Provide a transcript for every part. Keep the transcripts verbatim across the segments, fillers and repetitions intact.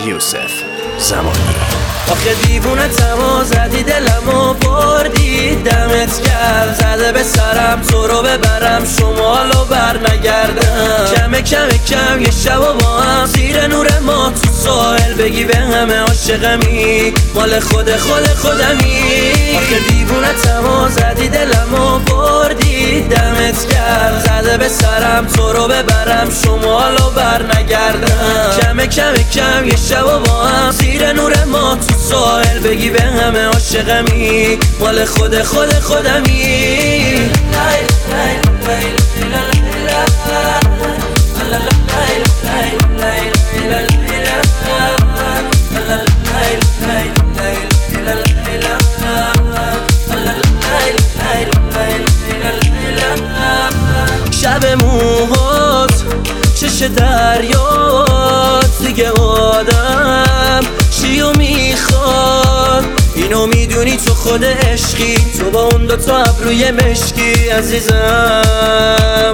یوسف زمانی. آخه دیوونه تما زدی دلمو بردی، دمت گرم زده به سرم تو رو ببرم شمالو بر نگردم. کم کم کم یه شب و با هم زیر نور ما تو ساحل بگی به همه عاشقمی، مال خود خود خودمی. آخه دیوونه تما زدی دلمو بردی، دمت گرم زده به سرم تو رو ببرم شمالو بر نگردم. کم کم کم یه شب و با هم زیر نور ما تو ساحل بگی به همه عاشقمی، مال خود خود خودمی. شب موهات چش دریات دیگه آدم چیو میخواد، اینو میدونی تو خود عشقی، تو با اون دوتا ابروی مشکی عزیزم.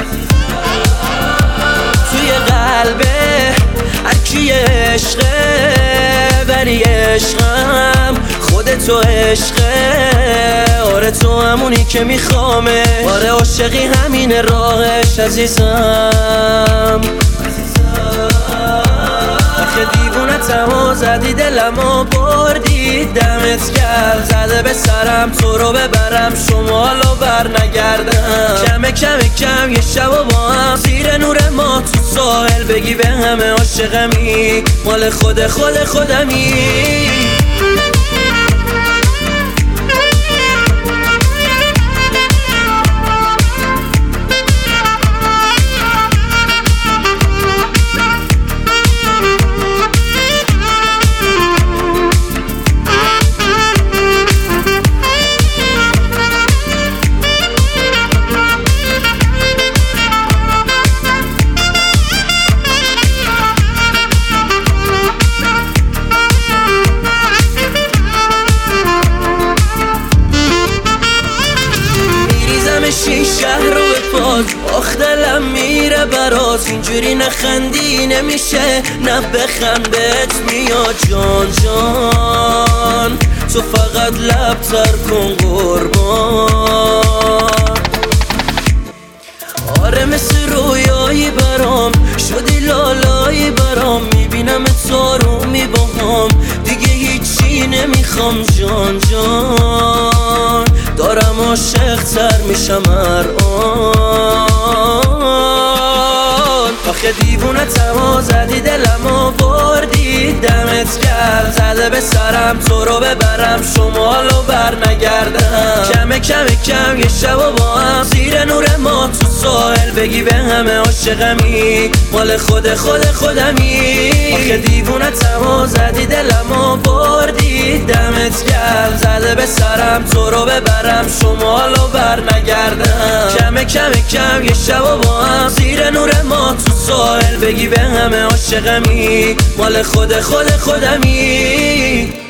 توی قلبه هرکی عشقه ولی عشقم خودتو عشقه. آره تو همونی که میخوامه، آره عاشقی همین راهش عزیزم. آخه دیوونه تما زدی دلمو بردی، دمت گرم زده به سرم تو رو ببرم شمالو بر نگردم. کم کم کم یه شب و با هم زیر نور ما تو ساحل بگی به همه عاشقمی، مال خود خود خودمی. این شهر رو به پاک آخ دلم میره برات، اینجوری نخندی نمیشه نه بخند بهت میاد جان جان. تو فقط لب تر کن قربان. آره مثل رویایی برام شدی لالایی برام، میبینم تو رو میباهم دیگه هیچی نمیخوام جان جان. دارم عاشق تر میشم هر آن. آخه دیوونه تما زدی دلمو بردی، دمت گرم زده به سرم تو رو ببرم شمالو بر نگردم. کم کم کم یه شب و با هم زیر نور ما تو ساحل بگی به همه عاشقمی، مال خود خود خودمی. آخه دیوونه تما زدی دلمو بردی، دمت گرم زده به سرم تو رو ببرم شمالو بر نگردم. کم کم کم یه شب و با هم زیر نور ما تو ساحل بگی به همه عاشقمی، مال خود خود خودمی.